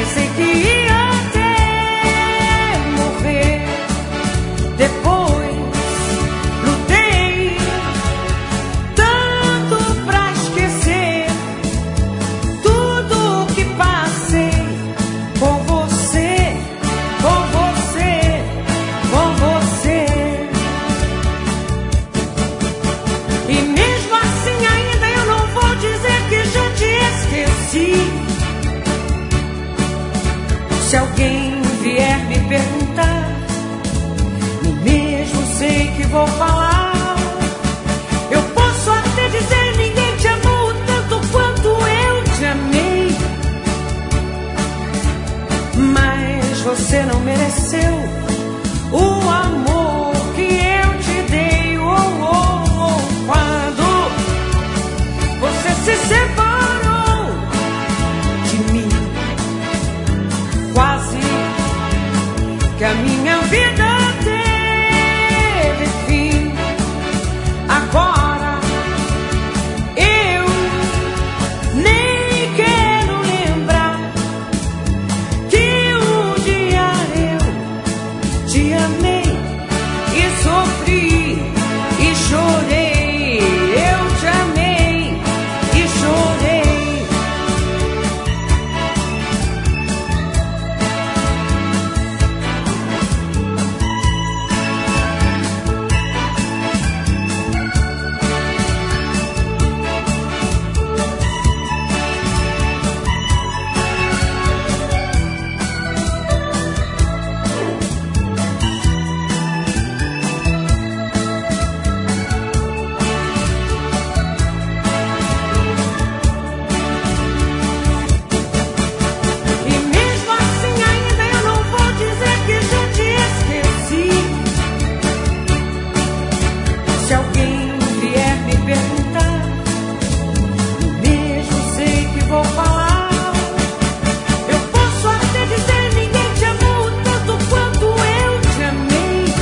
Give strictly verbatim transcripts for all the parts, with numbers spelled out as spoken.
pensei que ia até morrer. Depois lutei tanto pra esquecer tudo que passei com você, com você, com você. E mesmo assim ainda eu não vou dizer que já te esqueci. Se alguém vier me perguntar, nem mesmo sei que vou falar. Eu posso até dizer: ninguém te amou tanto quanto eu te amei. Mas você não mereceu o amor que eu te dei. Oh, oh, oh. Quando você se separou de mim, quase que a minha vida teve fim. Agora eu nem quero lembrar que um dia eu te amei e sofri e chorei. Eu te amei e chorei. E mesmo assim ainda eu não vou dizer que já te esqueci. Se alguém vier me perguntar, mesmo sei que vou falar. Eu posso até dizer: ninguém te amou tanto quanto eu te amei.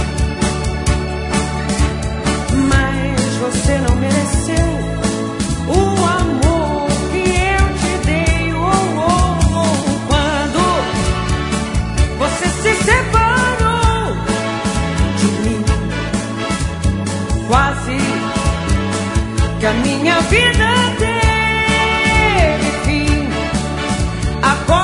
Mas você não mereceu o amor que eu te dei. Oh, oh, oh. Quando você se separou de mim, quase que a minha vida teve fim. Agora